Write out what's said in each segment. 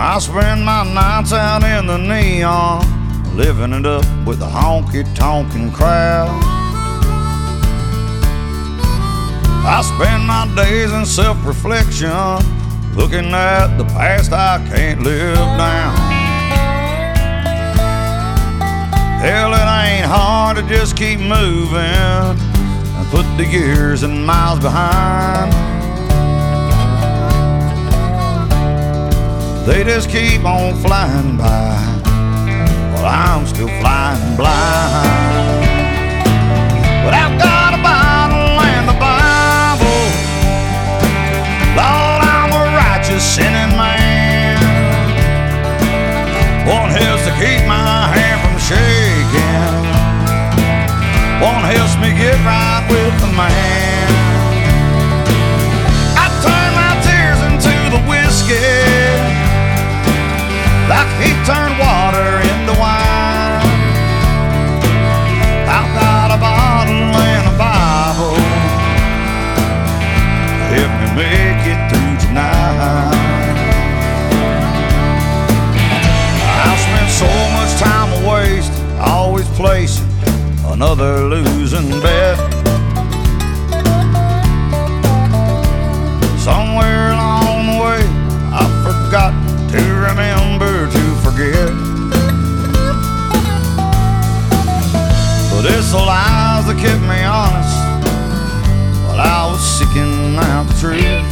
I spend my nights out in the neon, living it up with the honky-tonkin' crowd. I spend my days in self-reflection, looking at the past I can't live down. Hell, it ain't hard to just keep moving and put the years and miles behind. They just keep on flying by while I'm still flying blind. But I've got a Bible and the Bible. Lord, I'm a righteous sinning man. One helps to keep my hand from shaking. One helps me get right with the man. I turn my tears into the whiskey, like he turned water into wine. I've got a bottle and a Bible to help me make it through tonight. I've spent so much time wasted, always placing another losing bet. Somewhere along the way I forgot to remember to forget. But it's the lies that kept me honest while I was seeking out the truth.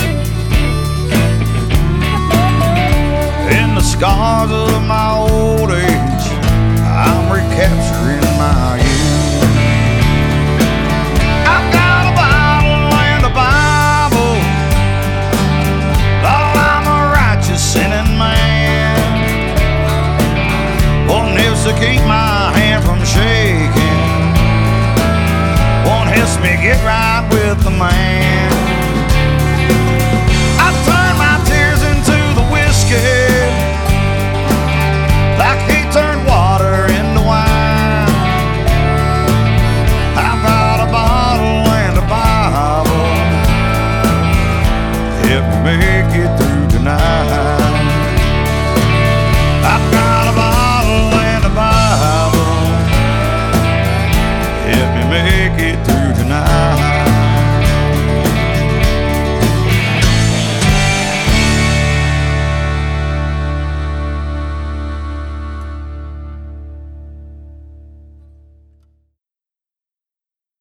In the scars of my old age, I'm recapturing my youth. I've got a Bible and a Bible. Lord, I'm a righteous sinning man. One helps to keep my hand from shaking. One helps me get right with the man.